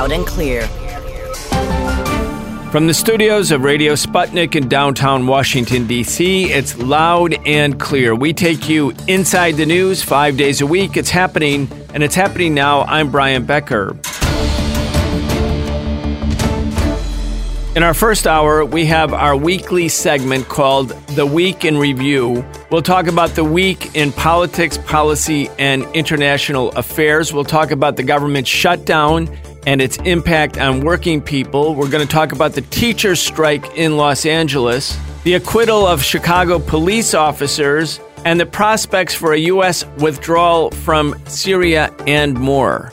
Loud and clear. From the studios of Radio Sputnik in downtown Washington, D.C., it's Loud and Clear. We take you inside the news 5 days a week. It's happening, and it's happening now. I'm Brian Becker. In our first hour, we have our weekly segment called The Week in Review. We'll talk about the week in politics, policy, and international affairs. We'll talk about the government shutdown and its impact on working people. We're going to talk about the teachers' strike in Los Angeles, the acquittal of Chicago police officers, and the prospects for a U.S. withdrawal from Syria and more.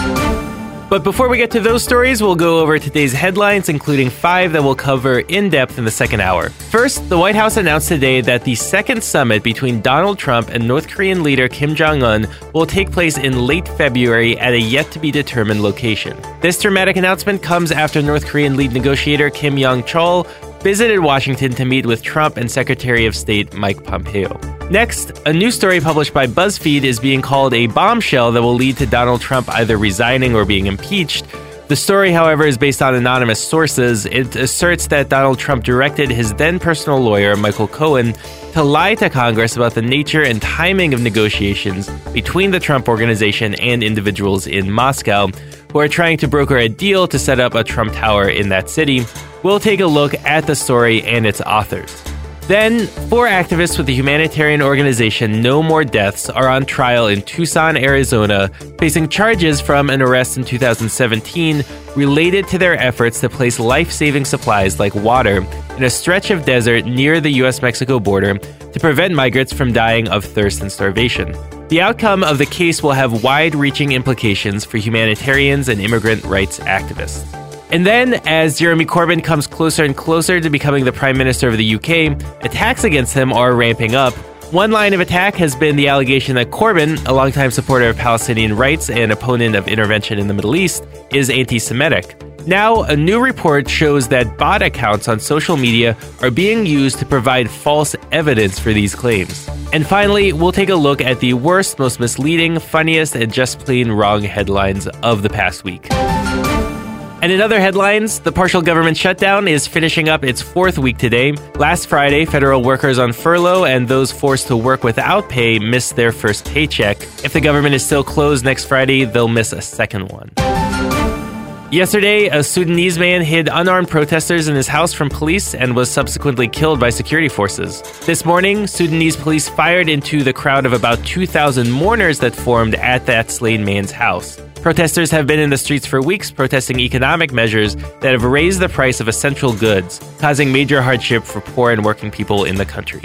But before we get to those stories, we'll go over today's headlines, including 5 that we'll cover in depth in the second hour. First, the White House announced today that the second summit between Donald Trump and North Korean leader Kim Jong-un will take place in late February at a yet-to-be-determined location. This dramatic announcement comes after North Korean lead negotiator Kim Yong-chol visited Washington to meet with Trump and Secretary of State Mike Pompeo. Next, a new story published by BuzzFeed is being called a bombshell that will lead to Donald Trump either resigning or being impeached. The story, however, is based on anonymous sources. It asserts that Donald Trump directed his then personal lawyer, Michael Cohen, to lie to Congress about the nature and timing of negotiations between the Trump Organization and individuals in Moscow who are trying to broker a deal to set up a Trump Tower in that city. We'll take a look at the story and its authors. Then, 4 activists with the humanitarian organization No More Deaths are on trial in Tucson, Arizona, facing charges from an arrest in 2017 related to their efforts to place life-saving supplies like water in a stretch of desert near the U.S.-Mexico border to prevent migrants from dying of thirst and starvation. The outcome of the case will have wide-reaching implications for humanitarians and immigrant rights activists. And then, as Jeremy Corbyn comes closer and closer to becoming the Prime Minister of the UK, attacks against him are ramping up. One line of attack has been the allegation that Corbyn, a longtime supporter of Palestinian rights and opponent of intervention in the Middle East, is anti-Semitic. Now, a new report shows that bot accounts on social media are being used to provide false evidence for these claims. And finally, we'll take a look at the worst, most misleading, funniest, and just plain wrong headlines of the past week. And in other headlines, the partial government shutdown is finishing up its 4th week today. Last Friday, federal workers on furlough and those forced to work without pay missed their first paycheck. If the government is still closed next Friday, they'll miss a second one. Yesterday, a Sudanese man hid unarmed protesters in his house from police and was subsequently killed by security forces. This morning, Sudanese police fired into the crowd of about 2,000 mourners that formed at that slain man's house. Protesters have been in the streets for weeks protesting economic measures that have raised the price of essential goods, causing major hardship for poor and working people in the country.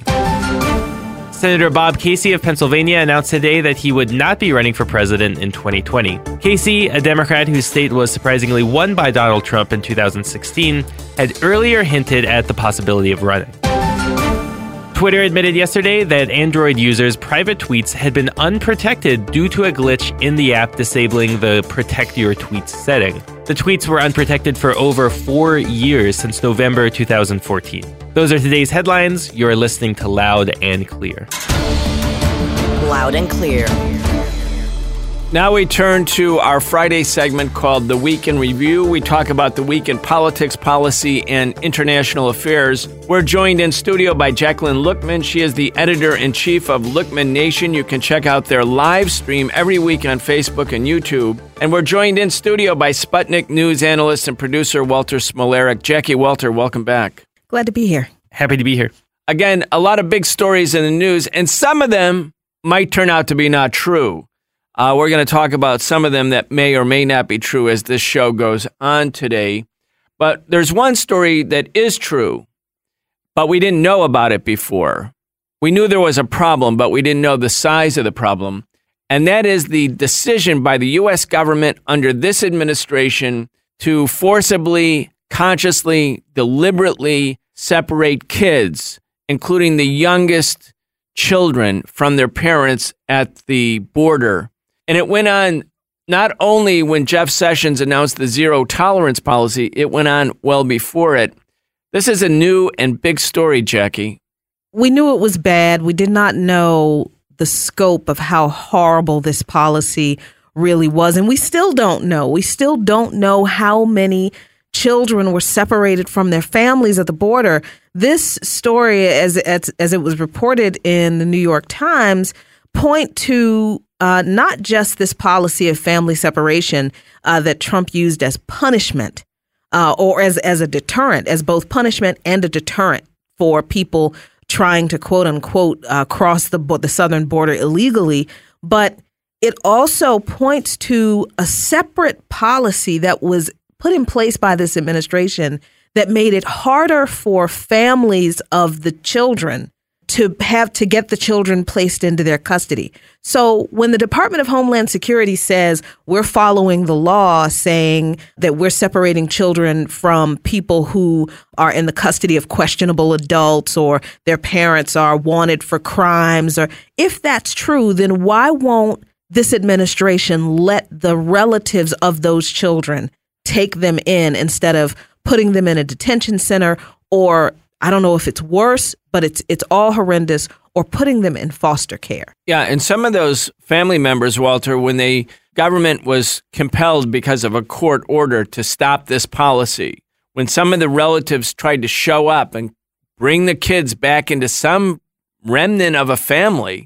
Senator Bob Casey of Pennsylvania announced today that he would not be running for president in 2020. Casey, a Democrat whose state was surprisingly won by Donald Trump in 2016, had earlier hinted at the possibility of running. Twitter admitted yesterday that Android users' private tweets had been unprotected due to a glitch in the app disabling the Protect Your Tweets setting. The tweets were unprotected for over 4 years since November 2014. Those are today's headlines. You're listening to Loud and Clear. Loud and Clear. Now we turn to our Friday segment called The Week in Review. We talk about the week in politics, policy, and international affairs. We're joined in studio by Jacqueline Lookman. She is the editor-in-chief of Lookman Nation. You can check out their live stream every week on Facebook and YouTube. And we're joined in studio by Sputnik News analyst and producer Walter Smolarek. Jackie, Walter, welcome back. Glad to be here. Happy to be here. Again, a lot of big stories in the news, and some of them might turn out to be not true. We're going to talk about some of them that may or may not be true as this show goes on today. But there's one story that is true, but we didn't know about it before. We knew there was a problem, but we didn't know the size of the problem. And that is the decision by the U.S. government under this administration to forcibly, consciously, deliberately separate kids, including the youngest children, from their parents at the border. And it went on not only when Jeff Sessions announced the zero tolerance policy, it went on well before it. This is a new and big story, Jackie. We knew it was bad. We did not know the scope of how horrible this policy really was. And we still don't know. We still don't know how many children were separated from their families at the border. This story, as it was reported in the New York Times, point to not just this policy of family separation that Trump used as punishment or as a deterrent, as both punishment and a deterrent for people trying to, quote unquote, cross the southern border illegally. But it also points to a separate policy that was put in place by this administration that made it harder for families of the children to have to get the children placed into their custody. So when the Department of Homeland Security says we're following the law, saying that we're separating children from people who are in the custody of questionable adults or their parents are wanted for crimes, or if that's true, then why won't this administration let the relatives of those children take them in instead of putting them in a detention center, or I don't know if it's worse, but it's all horrendous, or putting them in foster care? Yeah, and some of those family members, Walter, when the government was compelled because of a court order to stop this policy, when some of the relatives tried to show up and bring the kids back into some remnant of a family,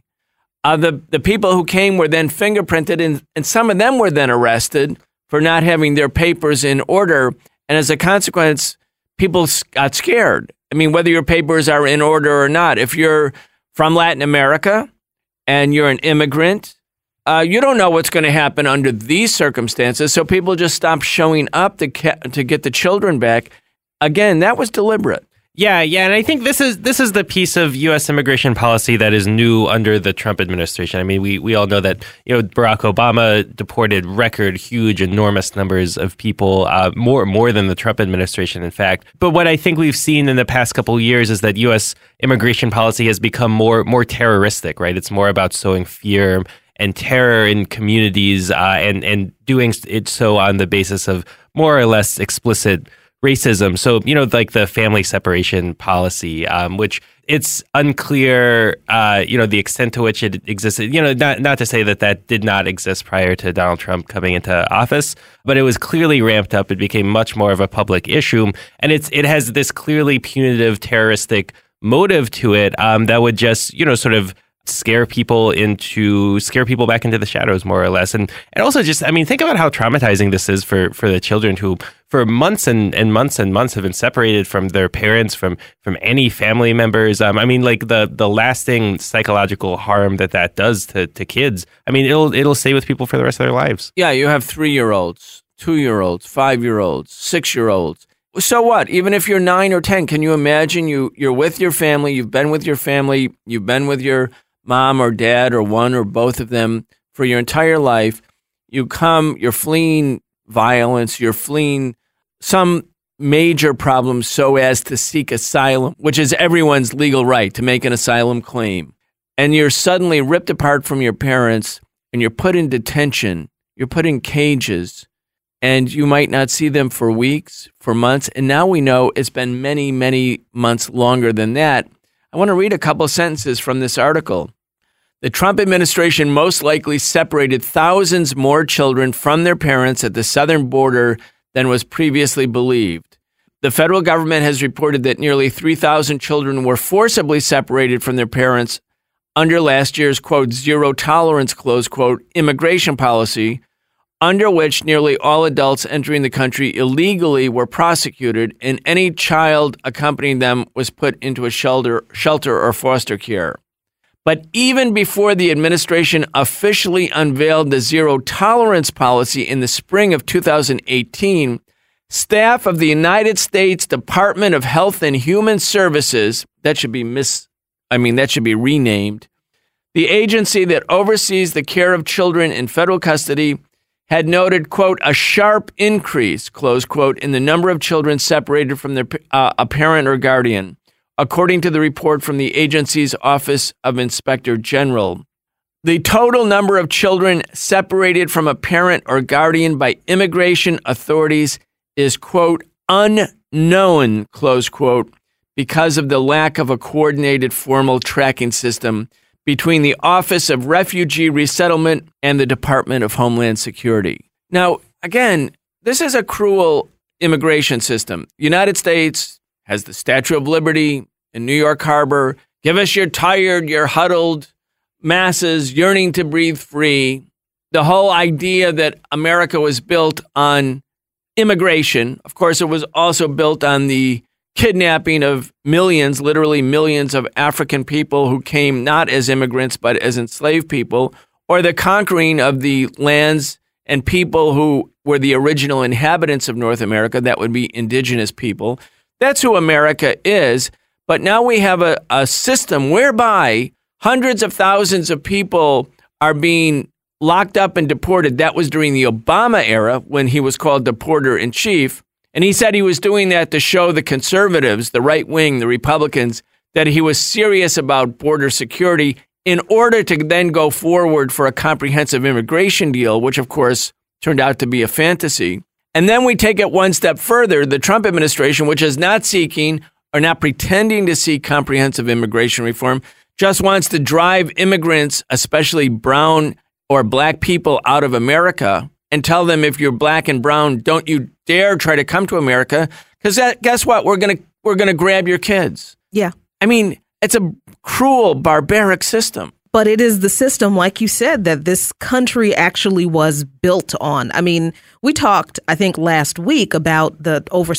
the people who came were then fingerprinted, and some of them were then arrested for not having their papers in order. And as a consequence, people got scared. I mean, whether your papers are in order or not, if you're from Latin America and you're an immigrant, you don't know what's going to happen under these circumstances. So people just stopped showing up to get the children back. Again, that was deliberate. Yeah, and I think this is the piece of U.S. immigration policy that is new under the Trump administration. I mean, we all know that Barack Obama deported record, huge, enormous numbers of people, more than the Trump administration, in fact. But what I think we've seen in the past couple of years is that U.S. immigration policy has become more terroristic, right? It's more about sowing fear and terror in communities, and doing it so on the basis of more or less explicit racism. So, like the family separation policy, which it's unclear, the extent to which it existed, not to say that did not exist prior to Donald Trump coming into office, but it was clearly ramped up. It became much more of a public issue. And it has this clearly punitive, terroristic motive to it that would just, sort of scare people back into the shadows, more or less. And also just, think about how traumatizing this is for the children who for months and months and months have been separated from their parents, from any family members. The lasting psychological harm that does to kids. It'll stay with people for the rest of their lives. Yeah, you have 3-year-olds, 2-year-olds, 5-year-olds, 6-year-olds. So what? Even if you're 9 or 10, can you imagine you're with your family, you've been with your family, you've been with your mom or dad or one or both of them for your entire life. You're fleeing violence, you're fleeing some major problem so as to seek asylum, which is everyone's legal right to make an asylum claim. And you're suddenly ripped apart from your parents and you're put in detention, you're put in cages, and you might not see them for weeks, for months. And now we know it's been many, many months longer than that. I want to read a couple sentences from this article. The Trump administration most likely separated thousands more children from their parents at the southern border than was previously believed. The federal government has reported that nearly 3,000 children were forcibly separated from their parents under last year's, quote, zero tolerance, close quote, immigration policy, under which nearly all adults entering the country illegally were prosecuted, and any child accompanying them was put into a shelter or foster care. But even before the administration officially unveiled the zero tolerance policy in the spring of 2018, staff of the United States Department of Health and Human Services, that should be renamed, the agency that oversees the care of children in federal custody, had noted, quote, a sharp increase, close quote, in the number of children separated from their a parent or guardian, according to the report from the agency's Office of Inspector General. The total number of children separated from a parent or guardian by immigration authorities is, quote, unknown, close quote, because of the lack of a coordinated formal tracking system between the Office of Refugee Resettlement and the Department of Homeland Security. Now, again, this is a cruel immigration system. The United States has the Statue of Liberty in New York Harbor. Give us your tired, your huddled masses yearning to breathe free. The whole idea that America was built on immigration. Of course, it was also built on the kidnapping of millions, literally millions of African people who came not as immigrants, but as enslaved people, or the conquering of the lands and people who were the original inhabitants of North America. That would be indigenous people. That's who America is. But now we have a system whereby hundreds of thousands of people are being locked up and deported. That was during the Obama era when he was called Deporter-in-Chief. And he said he was doing that to show the conservatives, the right wing, the Republicans, that he was serious about border security in order to then go forward for a comprehensive immigration deal, which, of course, turned out to be a fantasy. And then we take it one step further. The Trump administration, which is not seeking or not pretending to seek comprehensive immigration reform, just wants to drive immigrants, especially brown or black people, out of America and tell them, if you're black and brown, don't you dare try to come to America, because guess what? We're gonna grab your kids. Yeah. I mean, it's a cruel, barbaric system. But it is the system, like you said, that this country actually was built on. I mean, we talked, I think, last week about the over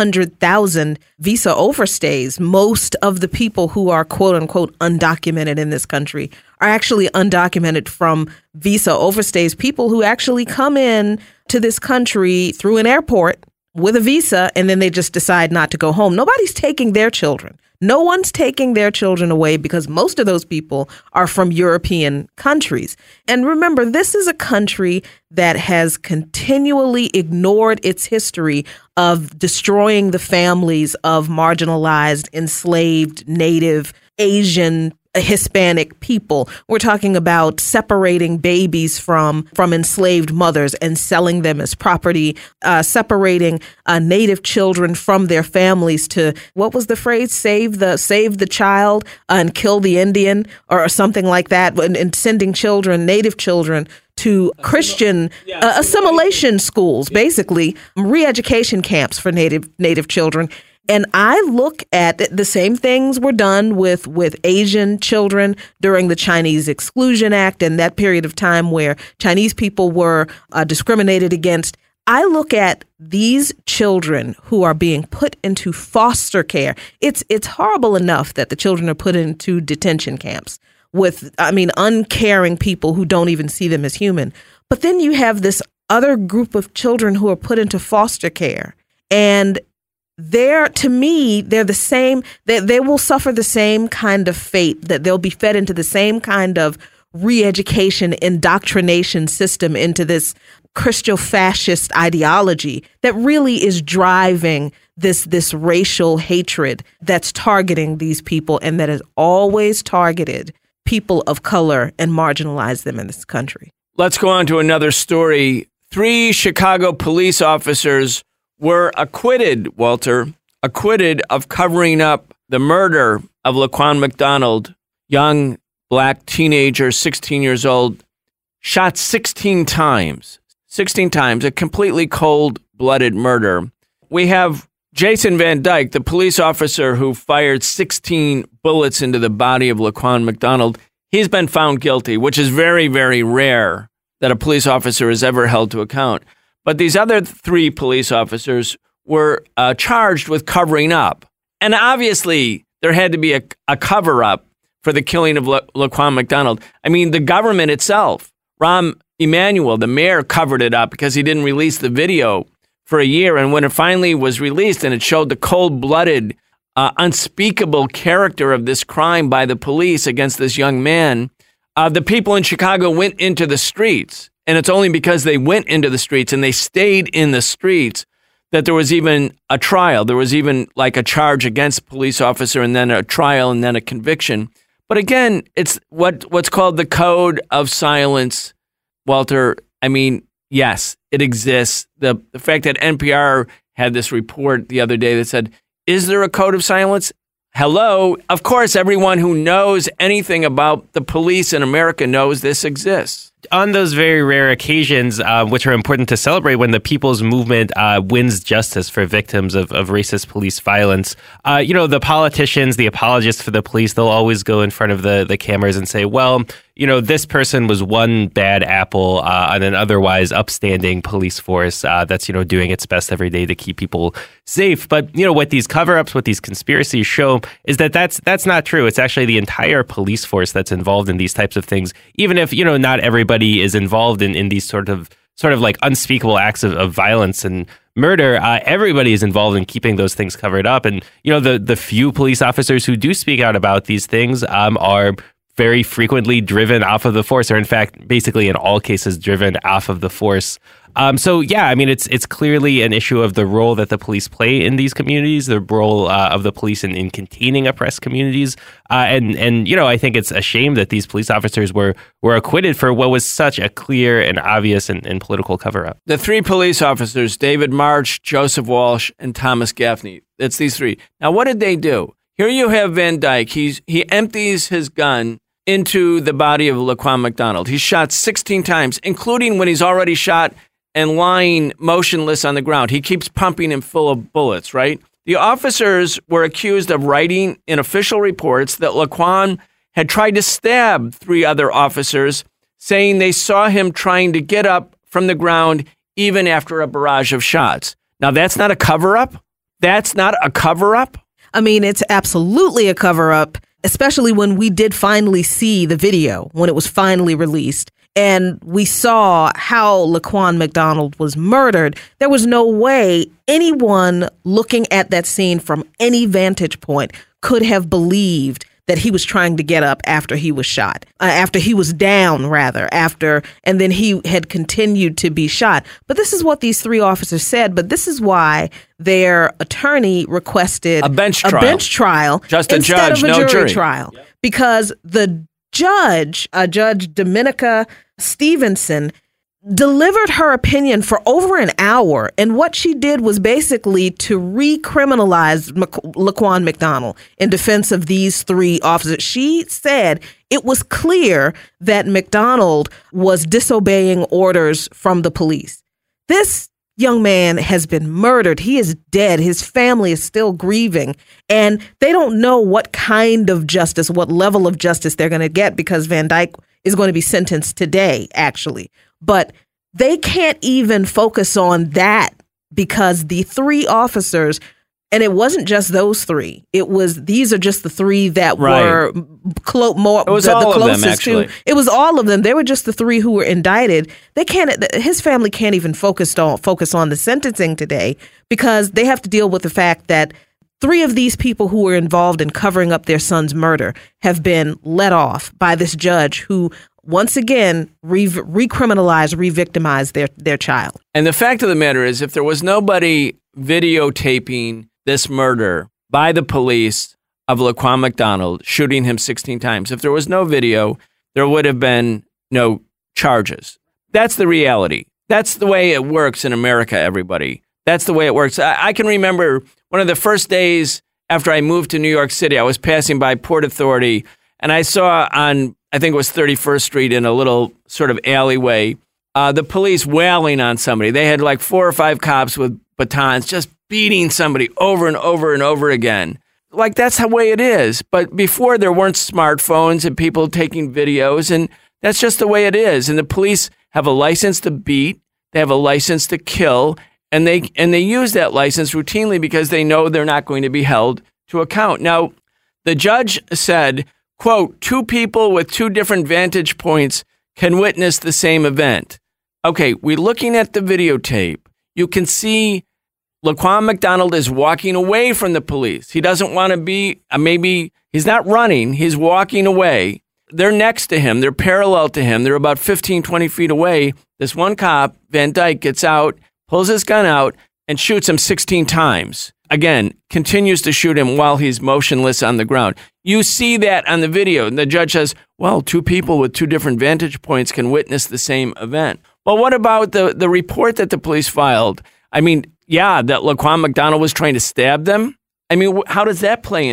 600,000 visa overstays. Most of the people who are, quote unquote, undocumented in this country are actually undocumented from visa overstays, people who actually come in to this country through an airport with a visa, and then they just decide not to go home. Nobody's taking their children. No one's taking their children away, because most of those people are from European countries. And remember, this is a country that has continually ignored its history of destroying the families of marginalized, enslaved, Native, Asian, Hispanic people. We're talking about separating babies from enslaved mothers and selling them as property, separating Native children from their families to, what was the phrase? Save the child and kill the Indian, or something like that, and sending children, Native children, to Christian assimilation schools, basically re-education camps for Native children. And I look at the same things were done with Asian children during the Chinese Exclusion Act and that period of time where Chinese people were discriminated against. I look at these children who are being put into foster care. It's horrible enough that the children are put into detention camps with, uncaring people who don't even see them as human. But then you have this other group of children who are put into foster care, and to me, they're the same. They will suffer the same kind of fate, that they'll be fed into the same kind of re-education indoctrination system, into this Christo-fascist ideology that really is driving this racial hatred that's targeting these people, and that has always targeted people of color and marginalized them in this country. Let's go on to another story. 3 Chicago police officers were acquitted, Walter, of covering up the murder of Laquan McDonald, young black teenager, 16 years old, shot 16 times, a completely cold-blooded murder. We have Jason Van Dyke, the police officer who fired 16 bullets into the body of Laquan McDonald. He's been found guilty, which is very, very rare that a police officer is ever held to account. But these other 3 police officers were charged with covering up. And obviously, there had to be a cover-up for the killing of Laquan McDonald. I mean, the government itself, Rahm Emanuel, the mayor, covered it up because he didn't release the video for a year. And when it finally was released and it showed the cold-blooded, unspeakable character of this crime by the police against this young man, the people in Chicago went into the streets. And it's only because they went into the streets and they stayed in the streets that there was even a trial. There was even like a charge against a police officer, and then a trial, and then a conviction. But again, it's what's called the code of silence, Walter. I mean, yes, it exists. The fact that NPR had this report the other day that said, is there a code of silence? Hello. Of course, everyone who knows anything about the police in America knows this exists. On those very rare occasions, which are important to celebrate, when the People's Movement wins justice for victims of racist police violence, the politicians, the apologists for the police, they'll always go in front of the cameras and say, well, this person was one bad apple on an otherwise upstanding police force that's, doing its best every day to keep people safe. But, what these cover-ups, what these conspiracies show is that that's not true. It's actually the entire police force that's involved in these types of things, even if, not everybody is involved in these sort of like unspeakable acts of violence and murder. Everybody is involved in keeping those things covered up. And, the few police officers who do speak out about these things are very frequently driven off of the force, or in fact, basically in all cases, driven off of the force. It's clearly an issue of the role that the police play in these communities, the role of the police in containing oppressed communities. I think it's a shame that these police officers were acquitted for what was such a clear and obvious and political cover-up. The three police officers, David March, Joseph Walsh, and Thomas Gaffney. It's these three. Now, what did they do? Here you have Van Dyke. He empties his gun into the body of Laquan McDonald. He's shot 16 times, including when he's already shot and lying motionless on the ground. He keeps pumping him full of bullets, right? The officers were accused of writing in official reports that Laquan had tried to stab three other officers, saying they saw him trying to get up from the ground even after a barrage of shots. Now, that's not a cover-up? That's not a cover-up? I mean, it's absolutely a cover-up, especially when we did finally see the video, when it was finally released. And we saw how Laquan McDonald was murdered. There was no way anyone looking at that scene from any vantage point could have believed that he was trying to get up after he was shot, after he was down, rather, and then he had continued to be shot. But this is what these three officers said, but this is why their attorney requested a bench trial. Just a instead judge, of a no jury jury. trial. Yep. Because the Judge Dominica Stevenson, delivered her opinion for over an hour. And what she did was basically to recriminalize Laquan McDonald in defense of these three officers. She said it was clear that McDonald was disobeying orders from the police. This young man has been murdered. He is dead. His family is still grieving. And they don't know what kind of justice, what level of justice they're going to get, because Van Dyke is going to be sentenced today, actually. But they can't even focus on that because the three officers, and it wasn't just those three. These are just the three that were the closest to. It was all of them. They were just the three who were indicted. His family can't even focus on the sentencing today because they have to deal with the fact that three of these people who were involved in covering up their son's murder have been let off by this judge who once again re-victimized their child. And the fact of the matter is, if there was nobody videotaping this murder by the police of Laquan McDonald, shooting him 16 times, if there was no video, there would have been no charges. That's the reality. That's the way it works in America, everybody. That's the way it works. I can remember one of the first days after I moved to New York City, I was passing by Port Authority, and I saw on, I think it was 31st Street in a little sort of alleyway, the police wailing on somebody. They had like 4 or 5 cops with batons just beating somebody over and over and over again. Like, that's the way it is. But before, there weren't smartphones and people taking videos, and that's just the way it is. And the police have a license to beat, they have a license to kill, and they use that license routinely because they know they're not going to be held to account. Now, the judge said, quote, 2 people with 2 different vantage points can witness the same event. Okay, we're looking at the videotape. You can see Laquan McDonald is walking away from the police. He doesn't want to be, maybe he's not running, he's walking away. They're next to him, they're parallel to him, they're about 15, 20 feet away. This one cop, Van Dyke, gets out, pulls his gun out, and shoots him 16 times. Again, continues to shoot him while he's motionless on the ground. You see that on the video, and the judge says, well, 2 people with 2 different vantage points can witness the same event. Well, what about the report that the police filed? I mean, yeah, that Laquan McDonald was trying to stab them. I mean, how does that play into this?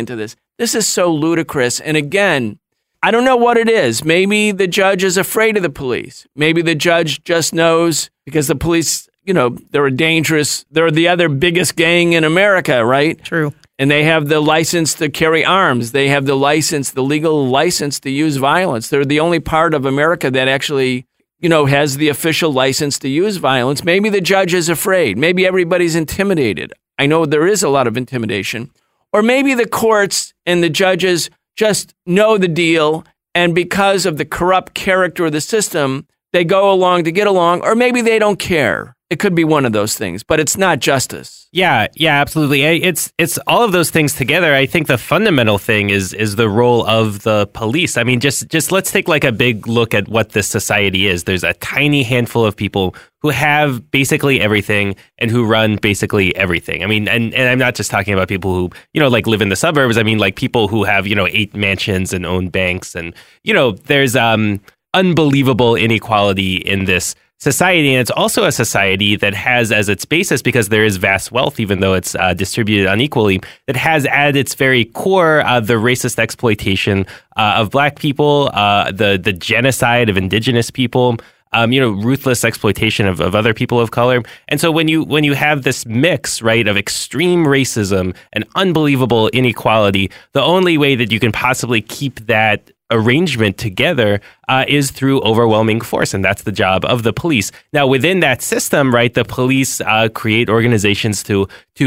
This is so ludicrous. And again, I don't know what it is. Maybe the judge is afraid of the police. Maybe the judge just knows because the police, they're they're the other biggest gang in America, right? True. And they have the license to carry arms. They have the legal license to use violence. They're the only part of America that actually, has the official license to use violence. Maybe the judge is afraid. Maybe everybody's intimidated. I know there is a lot of intimidation. Or maybe the courts and the judges just know the deal, and because of the corrupt character of the system, they go along to get along, or maybe they don't care. It could be one of those things, but it's not justice. Yeah, absolutely. It's all of those things together. I think the fundamental thing is the role of the police. I mean, just let's take like a big look at what this society is. There's a tiny handful of people who have basically everything and who run basically everything. I mean, and I'm not just talking about people who, like live in the suburbs. I mean, like people who have, 8 mansions and own banks. And, there's unbelievable inequality in this society. And it's also a society that has as its basis, because there is vast wealth, even though it's distributed unequally, that has at its very core the racist exploitation of Black people, the genocide of indigenous people, ruthless exploitation of other people of color. And so when you have this mix, right, of extreme racism and unbelievable inequality, the only way that you can possibly keep that arrangement together is through overwhelming force, and that's the job of the police. Now, within that system, right, the police create organizations to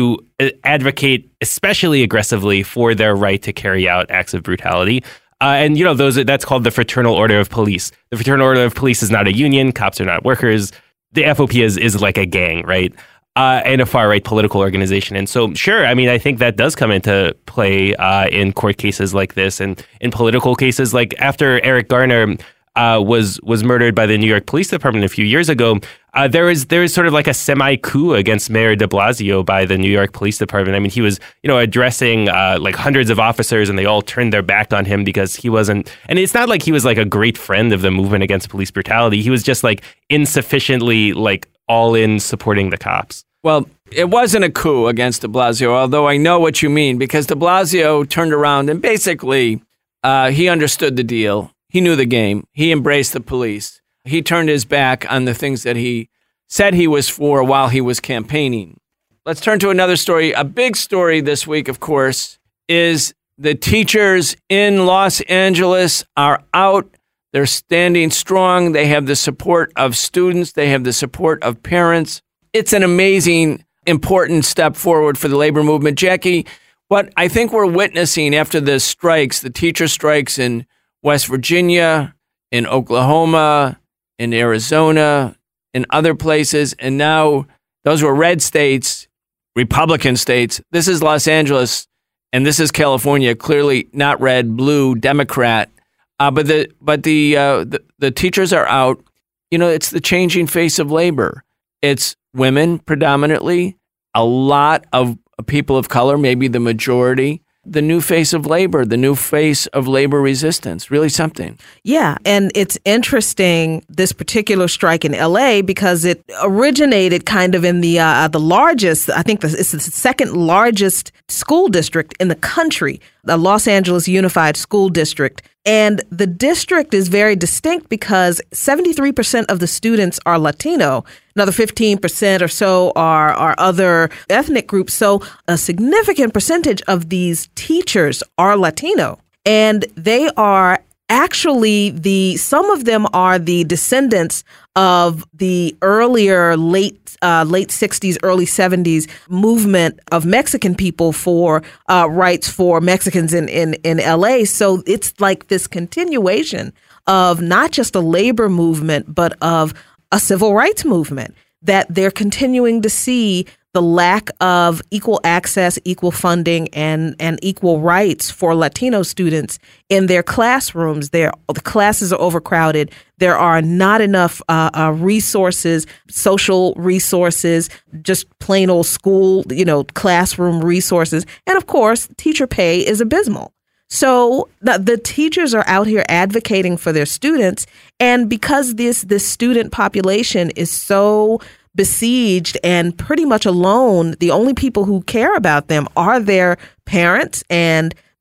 advocate especially aggressively for their right to carry out acts of brutality. And that's called the Fraternal Order of Police. The Fraternal Order of Police is not a union. Cops are not workers. The FOP is like a gang, right? And a far-right political organization. And so, sure, I mean, I think that does come into play in court cases like this and in political cases. Like after Eric Garner was murdered by the New York Police Department a few years ago, there was sort of like a semi-coup against Mayor de Blasio by the New York Police Department. I mean, he was, addressing like hundreds of officers, and they all turned their back on him because he wasn't, and it's not like he was like a great friend of the movement against police brutality. He was just like insufficiently like all in supporting the cops. Well, it wasn't a coup against de Blasio, although I know what you mean, because de Blasio turned around and basically he understood the deal. He knew the game. He embraced the police. He turned his back on the things that he said he was for while he was campaigning. Let's turn to another story. A big story this week, of course, is the teachers in Los Angeles are out. They're standing strong. They have the support of students. They have the support of parents. It's an amazing, important step forward for the labor movement. Jackie, what I think we're witnessing after the strikes, the teacher strikes in West Virginia, in Oklahoma, in Arizona, in other places, and now those were red states, Republican states. This is Los Angeles, and this is California, clearly not red, blue, Democrat. But the teachers are out. It's the changing face of labor. It's women predominantly, a lot of people of color, maybe the majority. The new face of labor, the new face of labor resistance, really something. Yeah, and it's interesting, this particular strike in L.A., because it originated kind of in the largest, I think it's the second largest school district in the country, the Los Angeles Unified School District. And the district is very distinct because 73% of the students are Latino. Another 15% or so are other ethnic groups. So a significant percentage of these teachers are Latino. And they are actually some of them are the descendants of the earlier late 60s, early 70s movement of Mexican people for rights for Mexicans in LA. So it's like this continuation of not just a labor movement, but of a civil rights movement, that they're continuing to see the lack of equal access, equal funding, and equal rights for Latino students in their classrooms. The classes are overcrowded. There are not enough resources, social resources, just plain old school, classroom resources. And of course, teacher pay is abysmal. So the teachers are out here advocating for their students. And because this student population is so besieged and pretty much alone, the only people who care about them are their parents and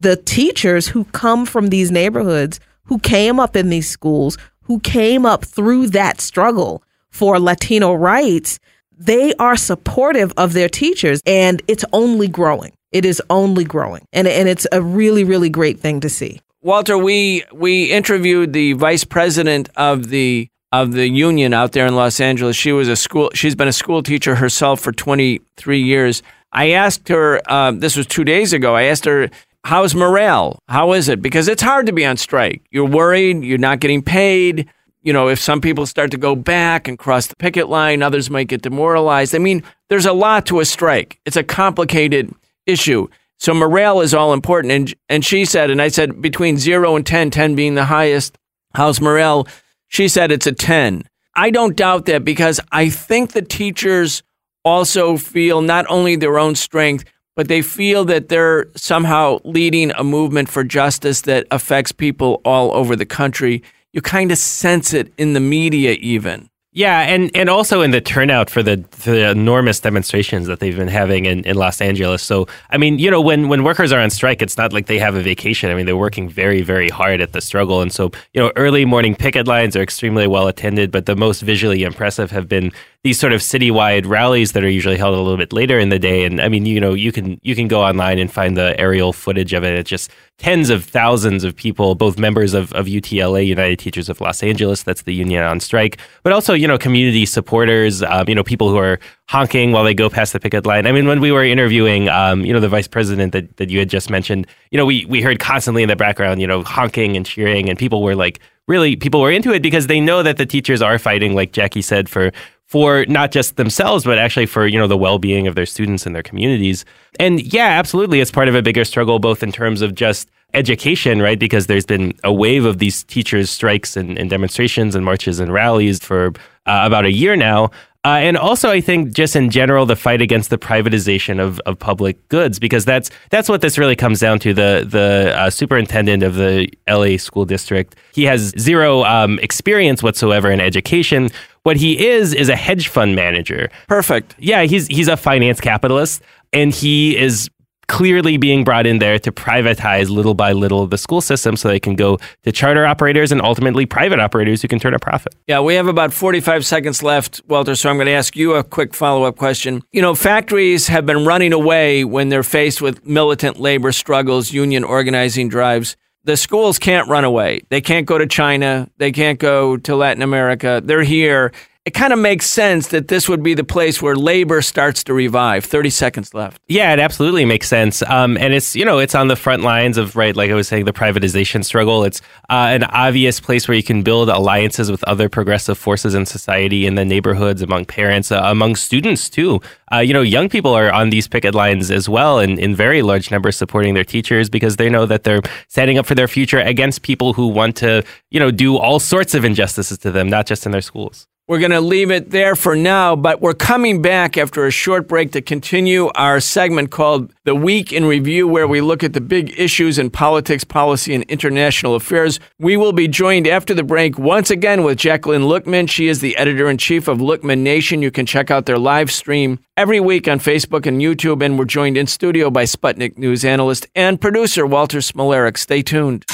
the teachers who come from these neighborhoods, who came up in these schools, who came up through that struggle for Latino rights, they are supportive of their teachers, and it's only growing. It is only growing, and it's a really, really great thing to see. Walter, we interviewed the vice president of the union out there in Los Angeles. She's been a school teacher herself for 23 years. I asked her, this was 2 days ago, I asked her, how's morale? How is it? Because it's hard to be on strike. You're worried, you're not getting paid. You know, if some people start to go back and cross the picket line, others might get demoralized. I mean, there's a lot to a strike. It's a complicated issue. So morale is all important. And she said, and I said, between 0 and 10, 10 being the highest, how's morale? She said it's a 10. I don't doubt that, because I think the teachers also feel not only their own strength, but they feel that they're somehow leading a movement for justice that affects people all over the country. You kind of sense it in the media even. Yeah, and also in the turnout for the enormous demonstrations that they've been having in Los Angeles. So, I mean, you know, when workers are on strike, it's not like they have a vacation. I mean, they're working very, very hard at the struggle. And so, you know, early morning picket lines are extremely well attended, but the most visually impressive have been these sort of citywide rallies that are usually held a little bit later in the day. And I mean, you know, you can go online and find the aerial footage of it. It's just tens of thousands of people, both members of UTLA, United Teachers of Los Angeles, that's the union on strike, but also, you know, community supporters, you know, people who are honking while they go past the picket line. I mean, when we were interviewing, you know, the vice president that you had just mentioned, you know, we heard constantly in the background, you know, honking and cheering, and people were like, really, people were into it because they know that the teachers are fighting, like Jackie said, for not just themselves, but actually for, you know, the well-being of their students and their communities. And yeah, absolutely, it's part of a bigger struggle, both in terms of just education, right? Because there's been a wave of these teachers' strikes and demonstrations and marches and rallies for about a year now. And also, I think just in general, the fight against the privatization of public goods, because that's what this really comes down to. The superintendent of the LA school district, he has zero experience whatsoever in education. What he is a hedge fund manager. Perfect. Yeah, he's a finance capitalist, and he is clearly being brought in there to privatize little by little the school system so they can go to charter operators and ultimately private operators who can turn a profit. Yeah, we have about 45 seconds left, Walter, so I'm going to ask you a quick follow-up question. You know, factories have been running away when they're faced with militant labor struggles, union organizing drives. The schools can't run away. They can't go to China. They can't go to Latin America. They're here. It kind of makes sense that this would be the place where labor starts to revive. 30 seconds left. Yeah, it absolutely makes sense. And it's, you know, it's on the front lines of, right, like I was saying, the privatization struggle. It's an obvious place where you can build alliances with other progressive forces in society, in the neighborhoods, among parents, among students, too. You know, young people are on these picket lines as well, and in very large numbers supporting their teachers because they know that they're standing up for their future against people who want to, you know, do all sorts of injustices to them, not just in their schools. We're going to leave it there for now, but we're coming back after a short break to continue our segment called The Week in Review, where we look at the big issues in politics, policy, and international affairs. We will be joined after the break once again with Jacqueline Lookman. She is the editor-in-chief of Lookman Nation. You can check out their live stream every week on Facebook and YouTube, and we're joined in studio by Sputnik News analyst and producer Walter Smolarek. Stay tuned.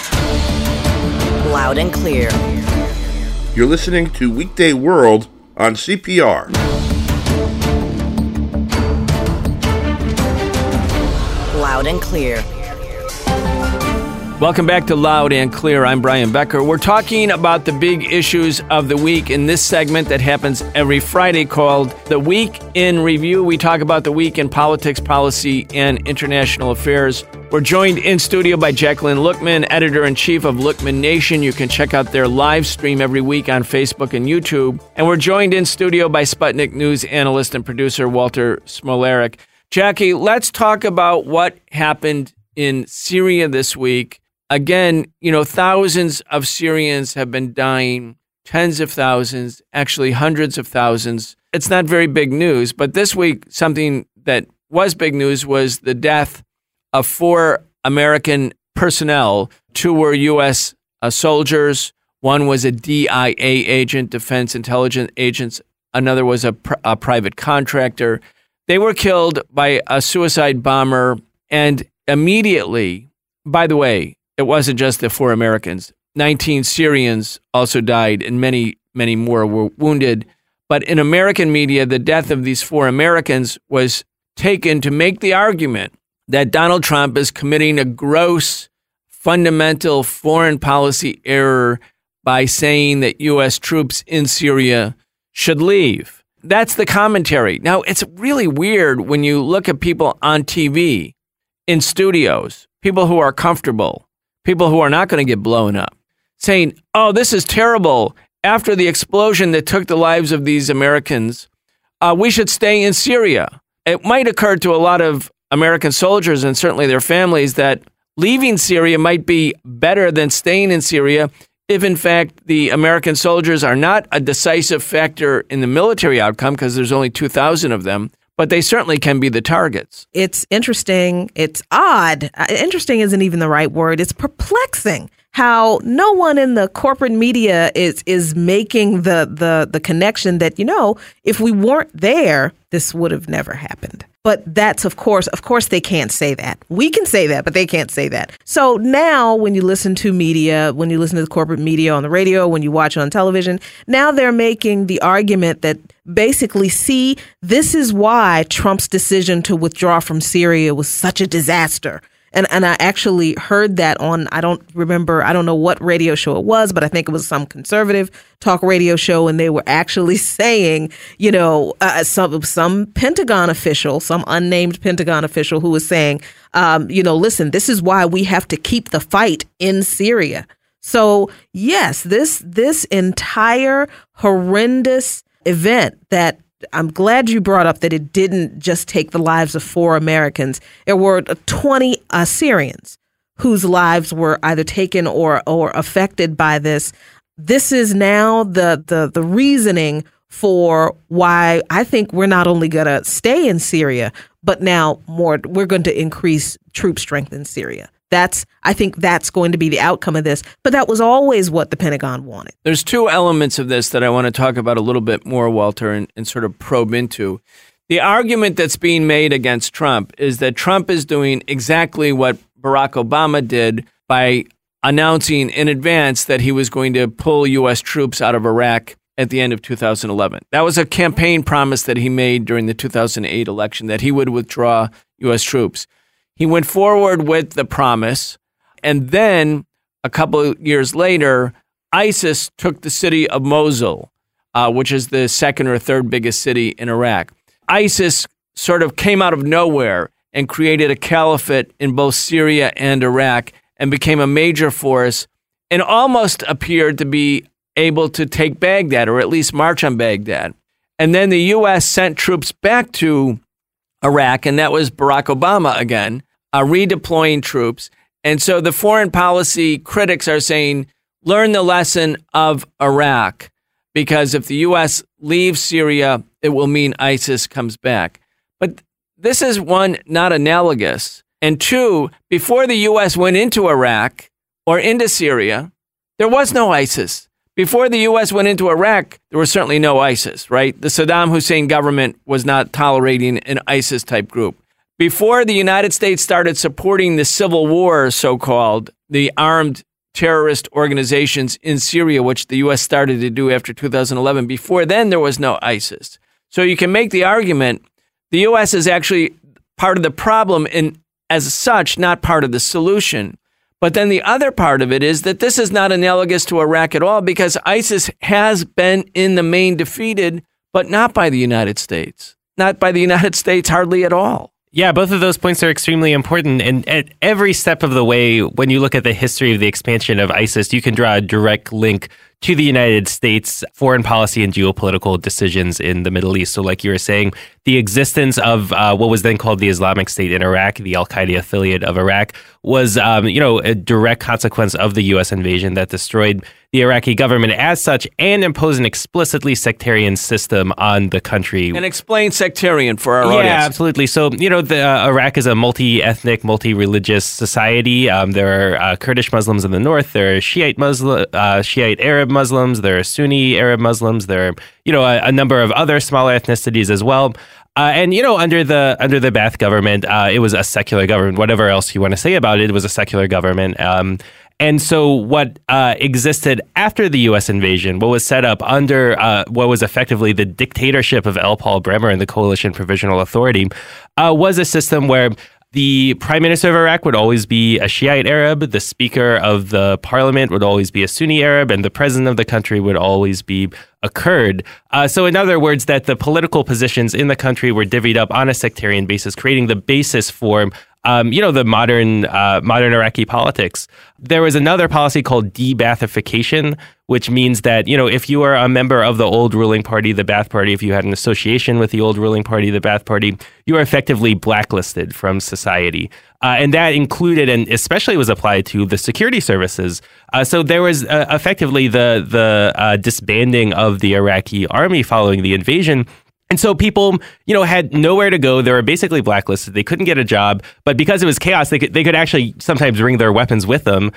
Loud and clear. You're listening to Weekday World on CPR. Loud and clear. Welcome back to Loud and Clear. I'm Brian Becker. We're talking about the big issues of the week in this segment that happens every Friday called The Week in Review. We talk about the week in politics, policy, and international affairs. We're joined in studio by Jacqueline Lookman, editor-in-chief of Lookman Nation. You can check out their live stream every week on Facebook and YouTube. And we're joined in studio by Sputnik News analyst and producer Walter Smolarek. Jackie, let's talk about what happened in Syria this week. Again, you know, thousands of Syrians have been dying, tens of thousands, actually hundreds of thousands. It's not very big news, but this week, something that was big news was the death of 4 American personnel. 2 were U.S. soldiers. One was a DIA agent, Defense Intelligence Agents. Another was a private contractor. They were killed by a suicide bomber, and immediately by the way, it wasn't just the 4 Americans. 19 Syrians also died, and many, many more were wounded. But in American media, the death of these 4 Americans was taken to make the argument that Donald Trump is committing a gross, fundamental foreign policy error by saying that U.S. troops in Syria should leave. That's the commentary. Now, it's really weird when you look at people on TV, in studios, people who are comfortable, people who are not going to get blown up, saying, oh, this is terrible. After the explosion that took the lives of these Americans, we should stay in Syria. It might occur to a lot of American soldiers and certainly their families that leaving Syria might be better than staying in Syria if, in fact, the American soldiers are not a decisive factor in the military outcome, because there's only 2,000 of them, but they certainly can be the targets. It's interesting. It's odd. Interesting isn't even the right word. It's perplexing how no one in the corporate media is making the connection that, if we weren't there, this would have never happened. But that's, of course, they can't say that. We can say that, but they can't say that. So now when you listen to media, when you listen to the corporate media on the radio, when you watch it on television, now they're making the argument that basically, see, this is why Trump's decision to withdraw from Syria was such a disaster. And I actually heard that on, I don't know what radio show it was, but I think it was some conservative talk radio show. And they were actually saying, some Pentagon official, some unnamed Pentagon official who was saying, listen, this is why we have to keep the fight in Syria. So, yes, this entire horrendous event that I'm glad you brought up that it didn't just take the lives of 4 Americans. There were 20 Syrians whose lives were either taken or affected by this. This is now the reasoning for why I think we're not only going to stay in Syria, but now we're going to increase troop strength in Syria. I think that's going to be the outcome of this. But that was always what the Pentagon wanted. There's 2 elements of this that I want to talk about a little bit more, Walter, and sort of probe into. The argument that's being made against Trump is that Trump is doing exactly what Barack Obama did by announcing in advance that he was going to pull U.S. troops out of Iraq at the end of 2011. That was a campaign promise that he made during the 2008 election, that he would withdraw U.S. troops. He went forward with the promise, and then a couple of years later, ISIS took the city of Mosul, which is the 2nd or 3rd biggest city in Iraq. ISIS sort of came out of nowhere and created a caliphate in both Syria and Iraq and became a major force and almost appeared to be able to take Baghdad, or at least march on Baghdad. And then the U.S. sent troops back to Iraq, and that was Barack Obama again, redeploying troops. And so the foreign policy critics are saying, learn the lesson of Iraq, because if the U.S. leaves Syria, it will mean ISIS comes back. But this is, 1, not analogous, and 2, before the U.S. went into Iraq or into Syria, there was no ISIS. Before the U.S. went into Iraq, there was certainly no ISIS, right? The Saddam Hussein government was not tolerating an ISIS-type group. Before the United States started supporting the civil war, so-called, the armed terrorist organizations in Syria, which the U.S. started to do after 2011, before then there was no ISIS. So you can make the argument the U.S. is actually part of the problem and as such, not part of the solution. But then the other part of it is that this is not analogous to Iraq at all, because ISIS has been in the main defeated, but not by the United States. Not by the United States hardly at all. Yeah, both of those points are extremely important. And at every step of the way, when you look at the history of the expansion of ISIS, you can draw a direct link to the United States' foreign policy and geopolitical decisions in the Middle East. So like you were saying, the existence of what was then called the Islamic State in Iraq, the Al-Qaeda affiliate of Iraq, was a direct consequence of the U.S. invasion that destroyed the Iraqi government as such and imposed an explicitly sectarian system on the country. And explain sectarian for our audience. Yeah, absolutely. So, Iraq is a multi-ethnic, multi-religious society. There are Kurdish Muslims in the north. There are Shiite Arab Arab Muslims, there are Sunni Arab Muslims, there are, a number of other smaller ethnicities as well. And under the Ba'ath government, it was a secular government. Whatever else you want to say about it, it was a secular government. And so what existed after the U.S. invasion, what was set up under what was effectively the dictatorship of L. Paul Bremer and the Coalition Provisional Authority, was a system where the prime minister of Iraq would always be a Shiite Arab, the speaker of the parliament would always be a Sunni Arab, and the president of the country would always be a Kurd. So in other words, that the political positions in the country were divvied up on a sectarian basis, creating the basis for the modern Iraqi politics. There was another policy called de-Baathification, which means that, if you are a member of the old ruling party, the Ba'ath Party, if you had an association with the old ruling party, the Ba'ath Party, you are effectively blacklisted from society. And that included, and especially was applied to, the security services. So there was effectively the disbanding of the Iraqi army following the invasion. And so people, had nowhere to go. They were basically blacklisted. They couldn't get a job. But because it was chaos, they could actually sometimes bring their weapons with them.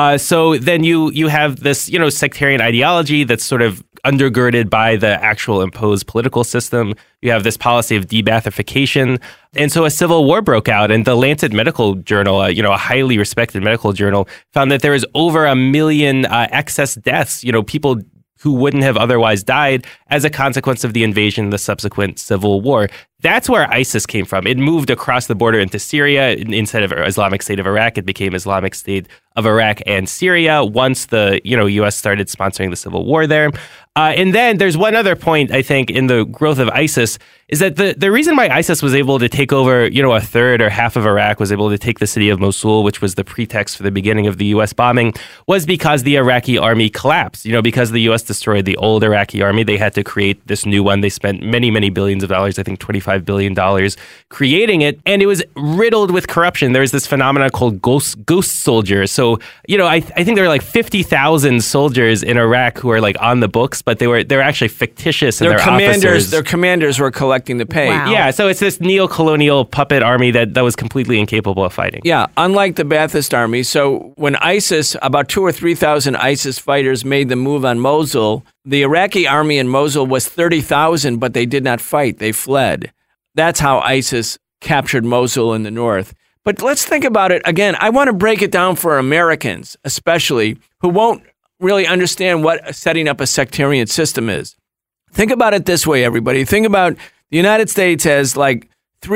So then you have this, sectarian ideology that's sort of undergirded by the actual imposed political system. You have this policy of de-Baathification. And so a civil war broke out, and the Lancet Medical Journal, a highly respected medical journal, found that there was over 1 million excess deaths, people who wouldn't have otherwise died as a consequence of the invasion and the subsequent civil war. That's where ISIS came from. It moved across the border into Syria. Instead of Islamic State of Iraq, it became Islamic State of Iraq and Syria once the U.S. started sponsoring the civil war there. And then there's one other point, I think, in the growth of ISIS, is that the reason why ISIS was able to take over, a third or half of Iraq, was able to take the city of Mosul, which was the pretext for the beginning of the U.S. bombing, was because the Iraqi army collapsed. Because the U.S. destroyed the old Iraqi army, they had to create this new one. They spent many, many billions of dollars, I think $25 billion, creating it. And it was riddled with corruption. There was this phenomenon called ghost soldiers. So, I think there were like 50,000 soldiers in Iraq who are like on the books, but they were actually fictitious. And their commanders were collecting the pay. Wow. Yeah, so it's this neo-colonial puppet army that was completely incapable of fighting. Yeah, unlike the Ba'athist army. So when ISIS, about 2,000 or 3,000 ISIS fighters made the move on Mosul, the Iraqi army in Mosul was 30,000, but they did not fight. They fled. That's how ISIS captured Mosul in the north. But let's think about it again. I want to break it down for Americans, especially, who won't really understand what setting up a sectarian system is. Think about it this way, everybody. Think about the United States has like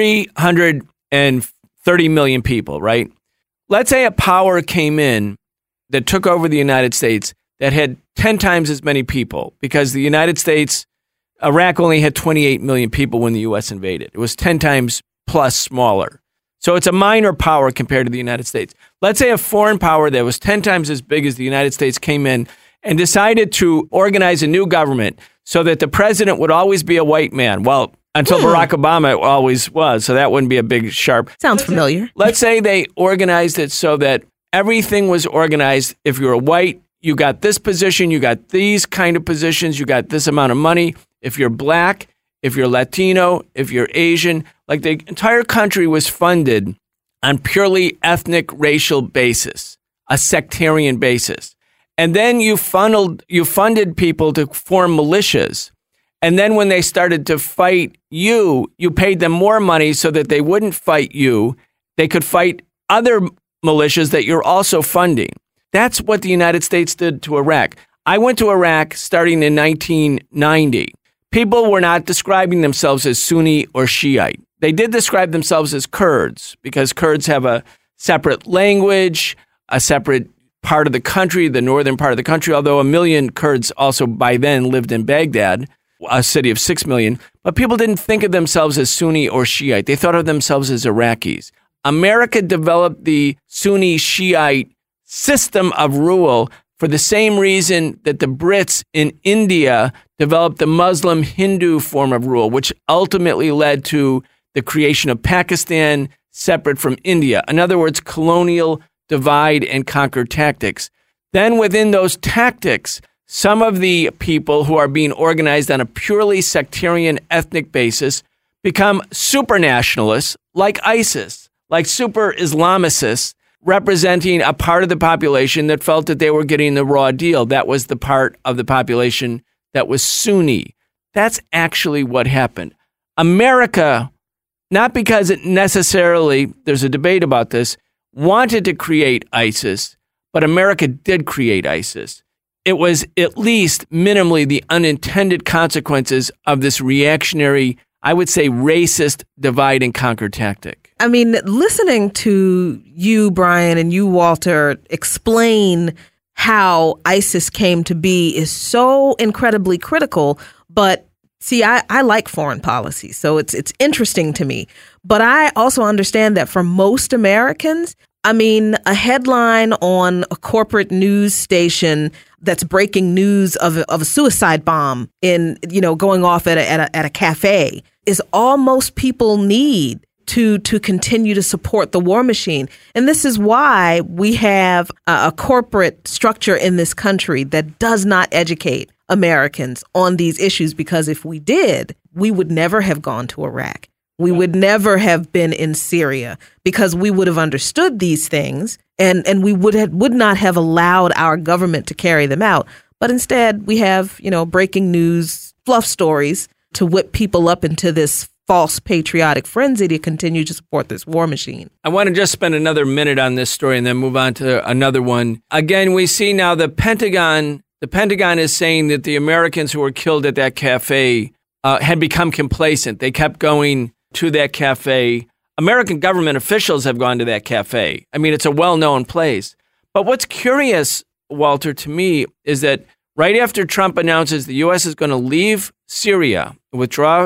330 million people, right? Let's say a power came in that took over the United States that had 10 times as many people, because the United States, Iraq only had 28 million people when the U.S. invaded. It was 10 times plus smaller. So it's a minor power compared to the United States. Let's say a foreign power that was 10 times as big as the United States came in and decided to organize a new government so that the president would always be a white man. Well, until Barack Obama always was, so that wouldn't be a big sharp. Sounds familiar. Let's say they organized it so that everything was organized. If you're a white, you got this position, you got these kind of positions, you got this amount of money. If you're black, if you're Latino, if you're Asian, like the entire country was funded on purely ethnic, racial basis, a sectarian basis. And then you funded people to form militias. And then when they started to fight you paid them more money so that they wouldn't fight you. They could fight other militias that you're also funding. That's what the United States did to Iraq. I went to Iraq starting in 1990. People were not describing themselves as Sunni or Shiite. They did describe themselves as Kurds because Kurds have a separate language, a separate part of the country, the northern part of the country, although 1 million Kurds also by then lived in Baghdad, a city of 6 million. But people didn't think of themselves as Sunni or Shiite. They thought of themselves as Iraqis. America developed the Sunni Shiite system of rule for the same reason that the Brits in India developed the Muslim Hindu form of rule, which ultimately led to the creation of Pakistan separate from India. In other words, colonial divide and conquer tactics. Then within those tactics, some of the people who are being organized on a purely sectarian ethnic basis become super nationalists like ISIS, like super Islamicists representing a part of the population that felt that they were getting the raw deal. That was the part of the population that was Sunni. That's actually what happened. America, not because it necessarily, there's a debate about this, wanted to create ISIS, but America did create ISIS. It was at least minimally the unintended consequences of this reactionary, I would say racist divide and conquer tactic. I mean, listening to you, Brian, and you, Walter, explain how ISIS came to be is so incredibly critical. But see, I like foreign policy, so it's interesting to me. But I also understand that for most Americans, I mean, a headline on a corporate news station that's breaking news of a suicide bomb in, going off at a cafe is all most people need to continue to support the war machine. And this is why we have a corporate structure in this country that does not educate Americans on these issues, because if we did, we would never have gone to Iraq. We would never have been in Syria, because we would have understood these things and we would not have allowed our government to carry them out. But instead, we have, breaking news, fluff stories to whip people up into this false patriotic frenzy to continue to support this war machine. I want to just spend another minute on this story and then move on to another one. Again, we see now the Pentagon is saying that the Americans who were killed at that cafe had become complacent. They kept going to that cafe. American government officials have gone to that cafe. I mean, it's a well-known place. But what's curious, Walter, to me, is that right after Trump announces the U.S. is going to leave Syria, withdraw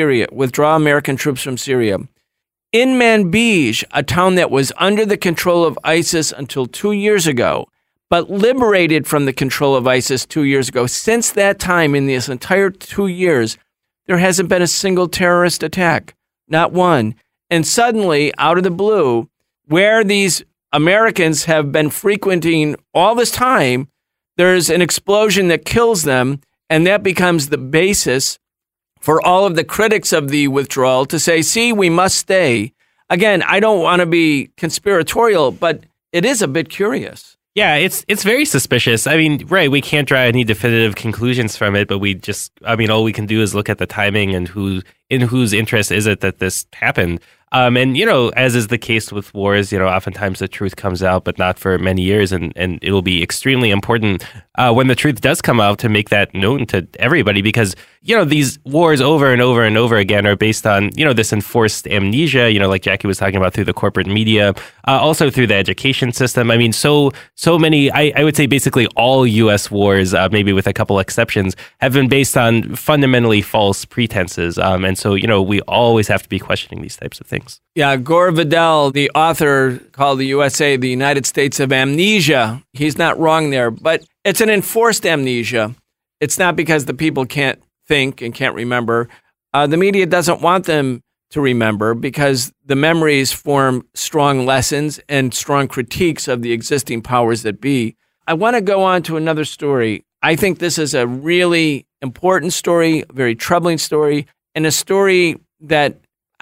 American troops from Syria, in Manbij, a town that was under the control of ISIS until 2 years ago, but liberated from the control of ISIS 2 years ago, since that time, in this entire 2 years, there hasn't been a single terrorist attack. Not one. And suddenly, out of the blue, where these Americans have been frequenting all this time, there's an explosion that kills them, and that becomes the basis for all of the critics of the withdrawal to say, see, we must stay. Again, I don't want to be conspiratorial, but it is a bit curious. Yeah, it's very suspicious. I mean, right, we can't draw any definitive conclusions from it, but all we can do is look at the timing and in whose interest is it that this happened. And, as is the case with wars, oftentimes the truth comes out, but not for many years. And it'll be extremely important when the truth does come out to make that known to everybody, because, these wars over and over and over again are based on, this enforced amnesia, like Jackie was talking about, through the corporate media, also through the education system. I mean, so many, I would say basically all U.S. wars, maybe with a couple exceptions, have been based on fundamentally false pretenses. And so, we always have to be questioning these types of things. Yeah, Gore Vidal, the author, called the USA the United States of Amnesia. He's not wrong there, but it's an enforced amnesia. It's not because the people can't think and can't remember. The media doesn't want them to remember, because the memories form strong lessons and strong critiques of the existing powers that be. I want to go on to another story. I think this is a really important story, a very troubling story, and a story that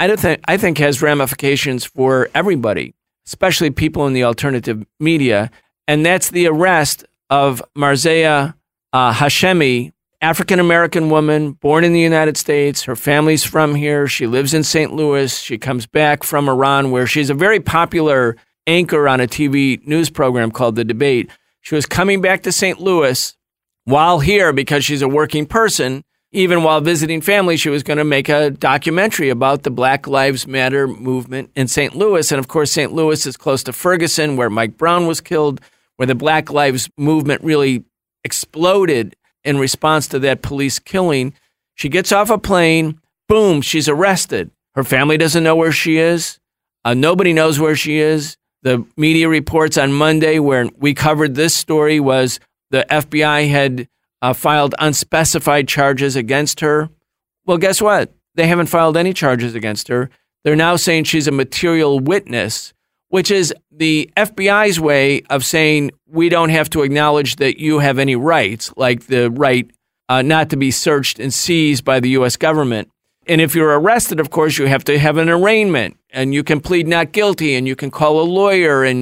I think has ramifications for everybody, especially people in the alternative media, and that's the arrest of Marzieh Hashemi, African-American woman, born in the United States. Her family's from here. She lives in St. Louis. She comes back from Iran, where she's a very popular anchor on a TV news program called The Debate. She was coming back to St. Louis while here because she's a working person. Even while visiting family, she was going to make a documentary about the Black Lives Matter movement in St. Louis. And of course, St. Louis is close to Ferguson, where Mike Brown was killed, where the Black Lives movement really exploded in response to that police killing. She gets off a plane, boom, she's arrested. Her family doesn't know where she is. Nobody knows where she is. The media reports on Monday, where we covered this story, was the FBI had filed unspecified charges against her. Well, guess what? They haven't filed any charges against her. They're now saying she's a material witness, which is the FBI's way of saying we don't have to acknowledge that you have any rights, like the right not to be searched and seized by the U.S. government. And if you're arrested, of course, you have to have an arraignment, and you can plead not guilty, and you can call a lawyer, and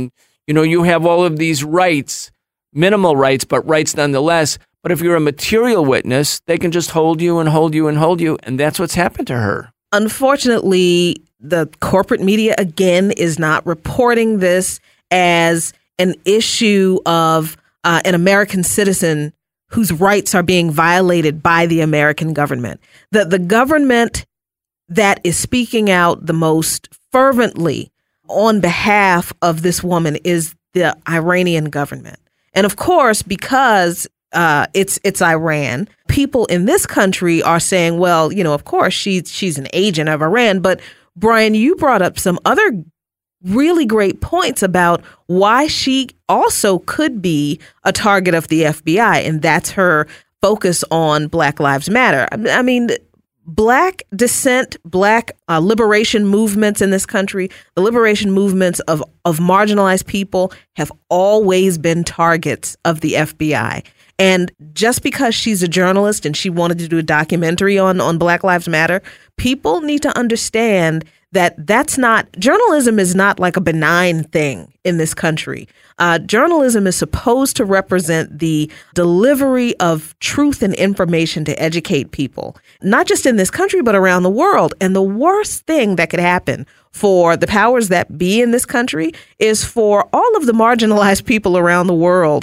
You have all of these rights, minimal rights, but rights nonetheless. But if you're a material witness, they can just hold you and hold you and hold you. And that's what's happened to her. Unfortunately, the corporate media, again, is not reporting this as an issue of an American citizen whose rights are being violated by the American government. The government that is speaking out the most fervently on behalf of this woman is the Iranian government. And of course, because it's Iran, people in this country are saying, well, of course, she's an agent of Iran. But Brian, you brought up some other really great points about why she also could be a target of the FBI, and that's her focus on Black Lives Matter. I mean, Black dissent, Black liberation movements in this country, the liberation movements of marginalized people have always been targets of the FBI. And just because she's a journalist and she wanted to do a documentary on Black Lives Matter, people need to understand that journalism is not like a benign thing in this country. Journalism is supposed to represent the delivery of truth and information to educate people, not just in this country, but around the world. And the worst thing that could happen for the powers that be in this country is for all of the marginalized people around the world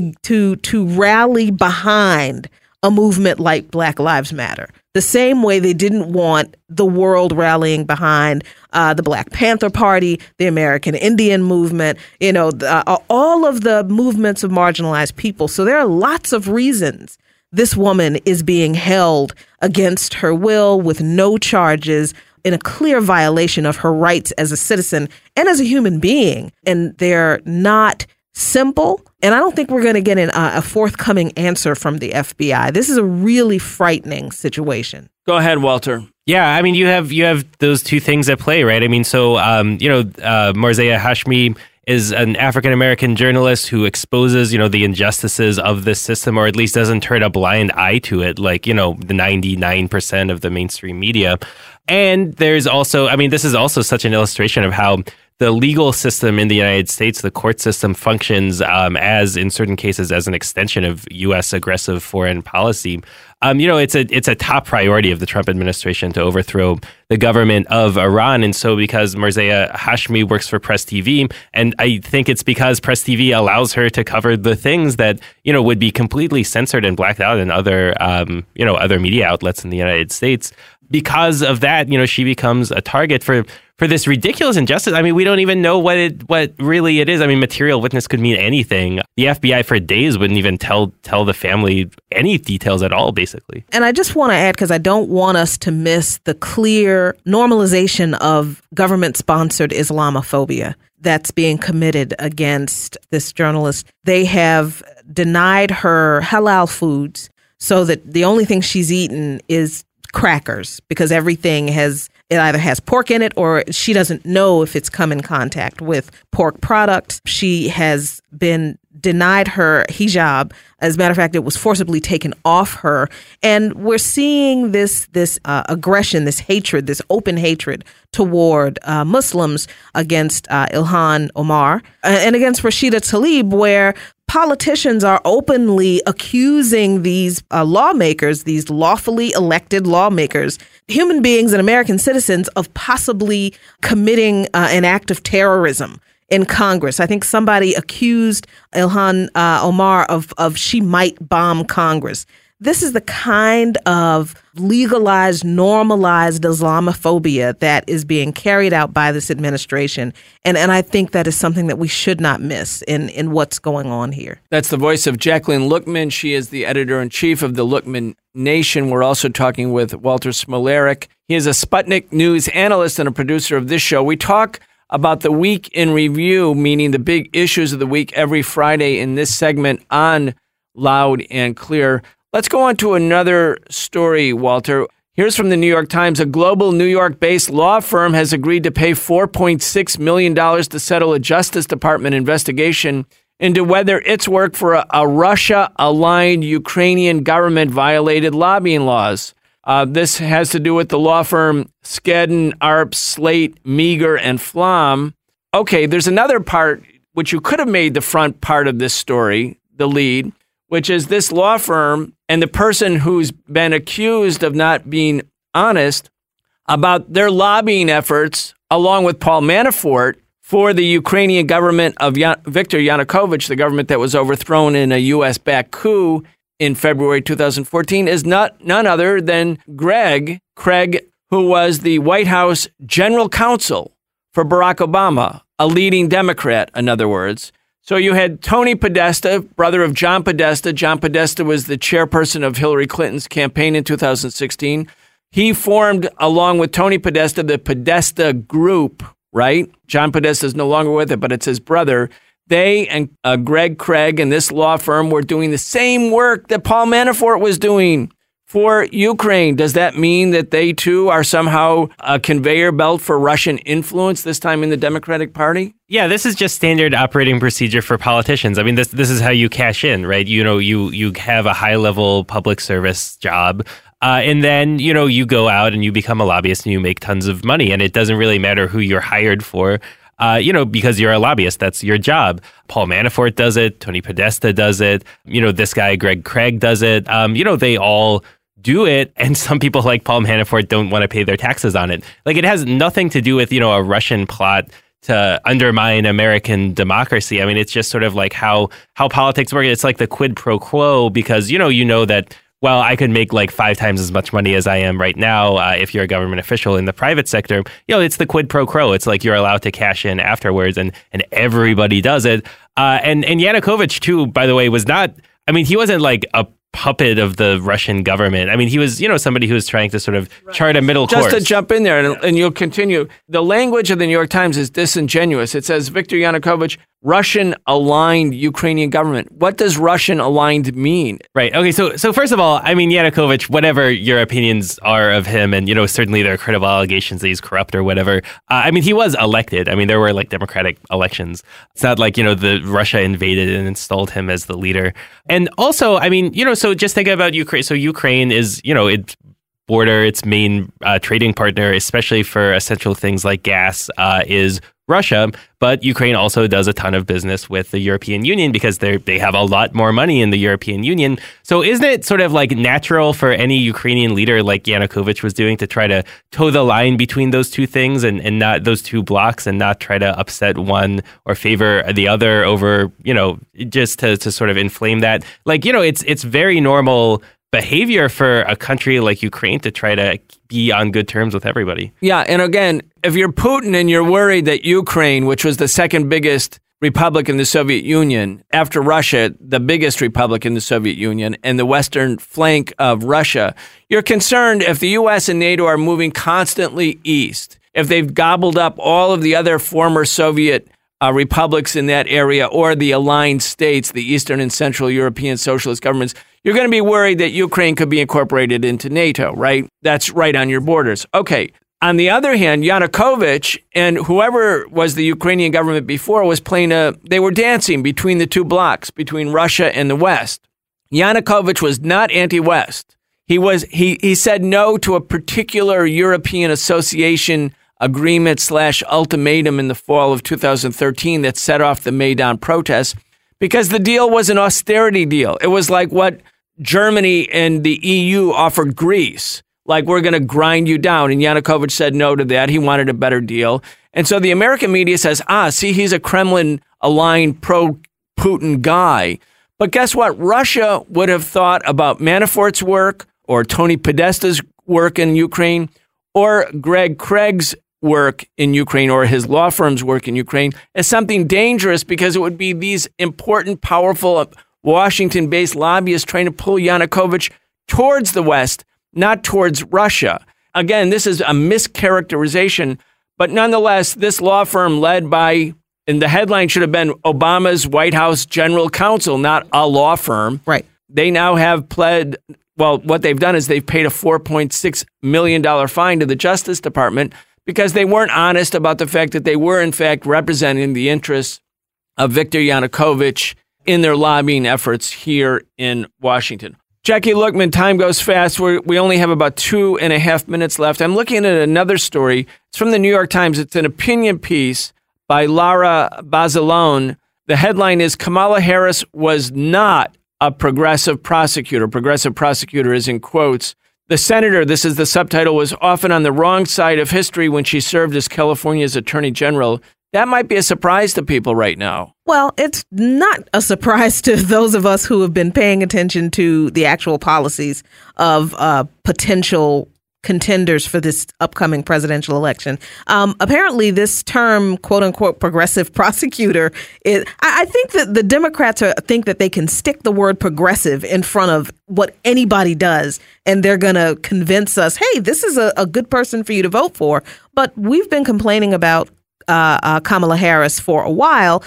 to rally behind a movement like Black Lives Matter. The same way they didn't want the world rallying behind the Black Panther Party, the American Indian movement, all of the movements of marginalized people. So there are lots of reasons this woman is being held against her will with no charges, in a clear violation of her rights as a citizen and as a human being. And they're not simple. And I don't think we're going to get a forthcoming answer from the FBI. This is a really frightening situation. Go ahead, Walter. Yeah, I mean, you have those two things at play, right? I mean, so, Marzieh Hashmi is an African-American journalist who exposes, the injustices of this system, or at least doesn't turn a blind eye to it, like, the 99% of the mainstream media. And there's also, I mean, this is also such an illustration of how the legal system in the United States, the court system, functions as, in certain cases, as an extension of U.S. aggressive foreign policy. It's a top priority of the Trump administration to overthrow the government of Iran. And so because Marzieh Hashmi works for Press TV, and I think it's because Press TV allows her to cover the things that, would be completely censored and blacked out in other media outlets in the United States. Because of that, she becomes a target for this ridiculous injustice. I mean, we don't even know what really it is. I mean, material witness could mean anything. The FBI for days wouldn't even tell the family any details at all, basically. And I just want to add, because I don't want us to miss the clear normalization of government-sponsored Islamophobia that's being committed against this journalist. They have denied her halal foods so that the only thing she's eaten is crackers, because it either has pork in it or she doesn't know if it's come in contact with pork products. She has been denied her hijab. As a matter of fact, it was forcibly taken off her. And we're seeing this aggression, this hatred, this open hatred toward Muslims against Ilhan Omar and against Rashida Tlaib, where politicians are openly accusing these lawmakers, these lawfully elected lawmakers, human beings and American citizens, of possibly committing an act of terrorism in Congress. I think somebody accused Ilhan Omar of she might bomb Congress. This is the kind of legalized, normalized Islamophobia that is being carried out by this administration. And I think that is something that we should not miss in what's going on here. That's the voice of Jacqueline Lookman. She is the editor-in-chief of the Lookman Nation. We're also talking with Walter Smolarek. He is a Sputnik News analyst and a producer of this show. We talk about the week in review, meaning the big issues of the week, every Friday in this segment on Loud and Clear. Let's go on to another story, Walter. Here's from the New York Times. A global New York-based law firm has agreed to pay $4.6 million to settle a Justice Department investigation into whether its work for a Russia-aligned Ukrainian government violated lobbying laws. This has to do with the law firm Skadden, Arps, Slate, Meagher, and Flom. Okay, there's another part which you could have made the front part of this story, the lead, which is this law firm and the person who's been accused of not being honest about their lobbying efforts, along with Paul Manafort, for the Ukrainian government of Viktor Yanukovych, the government that was overthrown in a U.S.-backed coup in February 2014, is none other than Greg Craig, who was the White House general counsel for Barack Obama, a leading Democrat, in other words. So you had Tony Podesta, brother of John Podesta. John Podesta was the chairperson of Hillary Clinton's campaign in 2016. He formed, along with Tony Podesta, the Podesta Group, right? John Podesta is no longer with it, but it's his brother. They and Greg Craig and this law firm were doing the same work that Paul Manafort was doing for Ukraine. Does that mean that they too are somehow a conveyor belt for Russian influence, this time in the Democratic Party? Yeah, this is just standard operating procedure for politicians. I mean, this is how you cash in, right? You know, you have a high-level public service job, and then, you know, you go out and you become a lobbyist and you make tons of money, and it doesn't really matter who you're hired for, because you're a lobbyist. That's your job. Paul Manafort does it. Tony Podesta does it. You know, this guy, Greg Craig, does it. They all do it, and some people like Paul Manafort don't want to pay their taxes on it. Like, it has nothing to do with, a Russian plot to undermine American democracy. I mean, it's just sort of like how politics work. It's like the quid pro quo, because, you know that, well, I could make like 5 times as much money as I am right now if you're a government official in the private sector. It's the quid pro quo. It's like you're allowed to cash in afterwards, and everybody does it. And Yanukovych, too, by the way, was not, he wasn't like a puppet of the Russian government. I mean, he was, somebody who was trying to sort of chart a middle course. Just to jump in there, and you'll continue. The language of the New York Times is disingenuous. It says Viktor Yanukovych, Russian-aligned Ukrainian government. What does Russian-aligned mean? Right. Okay. So first of all, Yanukovych, whatever your opinions are of him, and certainly there are credible allegations that he's corrupt or whatever. He was elected. There were like democratic elections. It's not like the Russia invaded and installed him as the leader. And also, so just think about Ukraine. So Ukraine is, its border, its main trading partner, especially for essential things like gas, is Russia, but Ukraine also does a ton of business with the European Union because they have a lot more money in the European Union. So isn't it sort of like natural for any Ukrainian leader like Yanukovych was doing to try to toe the line between those two things and not those two blocks, and not try to upset one or favor the other over, just to sort of inflame that? Like, it's very normal behavior for a country like Ukraine to try to be on good terms with everybody. Yeah, and again, if you're Putin and you're worried that Ukraine, which was the second biggest republic in the Soviet Union, after Russia, the biggest republic in the Soviet Union, and the western flank of Russia, you're concerned if the U.S. and NATO are moving constantly east, if they've gobbled up all of the other former Soviet republics in that area, or the aligned states, the Eastern and Central European socialist governments, you're going to be worried that Ukraine could be incorporated into NATO, right? That's right on your borders. Okay. On the other hand, Yanukovych and whoever was the Ukrainian government before was they were dancing between the two blocks, between Russia and the West. Yanukovych was not anti-West. He said no to a particular European association agreement / ultimatum in the fall of 2013 that set off the Maidan protests, because the deal was an austerity deal. It was like what Germany and the EU offered Greece. Like, we're going to grind you down. And Yanukovych said no to that. He wanted a better deal. And so the American media says, see, he's a Kremlin-aligned pro-Putin guy. But guess what? Russia would have thought about Manafort's work, or Tony Podesta's work in Ukraine, or Greg Craig's work in Ukraine, or his law firm's work in Ukraine, as something dangerous, because it would be these important, powerful Washington-based lobbyists trying to pull Yanukovych towards the West, not towards Russia. Again, this is a mischaracterization, but nonetheless, this law firm led by, and the headline should have been Obama's White House general counsel, not a law firm. Right. They now have pled, well, what they've done is they've paid a $4.6 million fine to the Justice Department because they weren't honest about the fact that they were, in fact, representing the interests of Viktor Yanukovych in their lobbying efforts here in Washington. Jackie Lookman, time goes fast. We only have about 2.5 minutes left. I'm looking at another story. It's from the New York Times. It's an opinion piece by Lara Bazelon The headline is Kamala Harris was not a progressive prosecutor. Progressive prosecutor is in quotes. The senator, this is the subtitle, was often on the wrong side of history when she served as California's attorney general. That might be a surprise to people right now. Well, it's not a surprise to those of us who have been paying attention to the actual policies of potential contenders for this upcoming presidential election. Apparently, this term, quote unquote, progressive prosecutor, I think that the Democrats think that they can stick the word progressive in front of what anybody does, and they're going to convince us, hey, this is a good person for you to vote for. But we've been complaining about Kamala Harris for a while,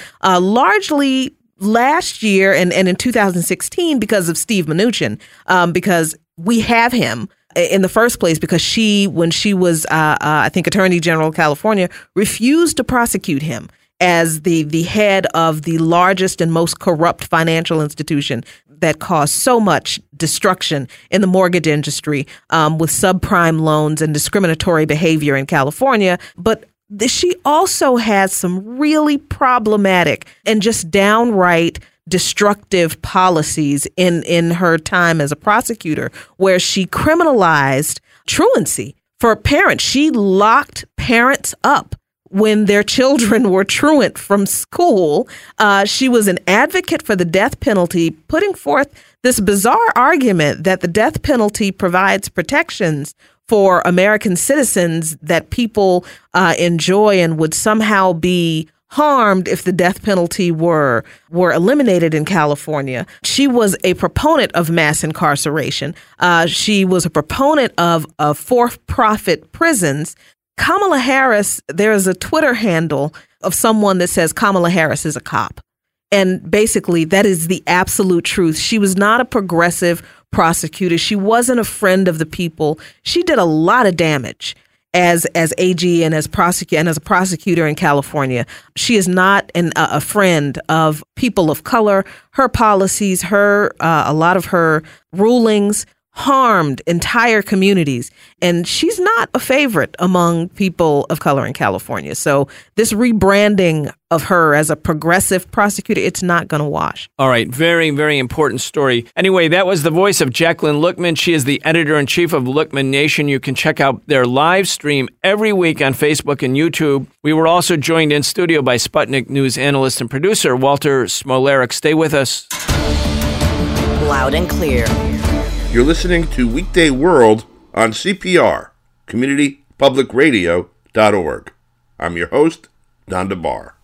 largely last year and in 2016 because of Steve Mnuchin, because we have him in the first place because when she was, I think, Attorney General of California, refused to prosecute him as the head of the largest and most corrupt financial institution that caused so much destruction in the mortgage industry with subprime loans and discriminatory behavior in California. But she also has some really problematic and just downright destructive policies in her time as a prosecutor, where she criminalized truancy for parents. She locked parents up when their children were truant from school. She was an advocate for the death penalty, putting forth this bizarre argument that the death penalty provides protections for American citizens that people enjoy and would somehow be harmed if the death penalty were eliminated in California. She was a proponent of mass incarceration. She was a proponent of for-profit prisons. Kamala Harris, there is a Twitter handle of someone that says Kamala Harris is a cop. And basically, that is the absolute truth. She was not a progressive prosecutor. She wasn't a friend of the people. She did a lot of damage as AG and as a prosecutor in California. She is not a friend of people of color. Her policies, a lot of her rulings harmed entire communities. And she's not a favorite among people of color in California. So this rebranding of her as a progressive prosecutor, it's not going to wash. All right. Very, very important story. Anyway, that was the voice of Jacqueline Lookman. She is the editor-in-chief of Lookman Nation. You can check out their live stream every week on Facebook and YouTube. We were also joined in studio by Sputnik News analyst and producer Walter Smolarek. Stay with us. Loud and clear. You're listening to Weekday World on CPR, CommunityPublicRadio.org. I'm your host, Don DeBar.